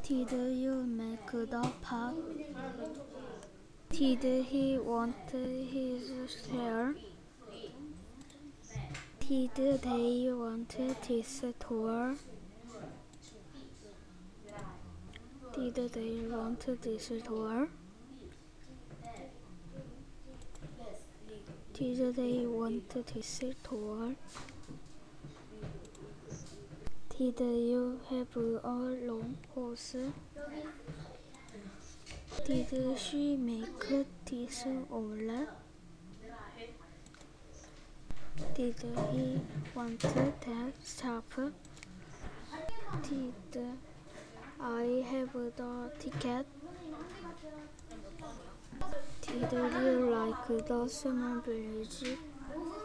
Did you make the pot? Did he want his share? Did they want this tour? Did they want this tour? Did they want this tour? Did you have a long horse? Did she make this omelette? Did he want that supper? Did I have the ticket? Did you like the summer village?